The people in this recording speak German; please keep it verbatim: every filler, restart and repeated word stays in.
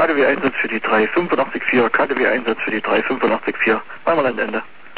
K D W-Einsatz für die drei fünf acht vier, K D W-Einsatz für die drei fünf acht vier, einmal ein Ende.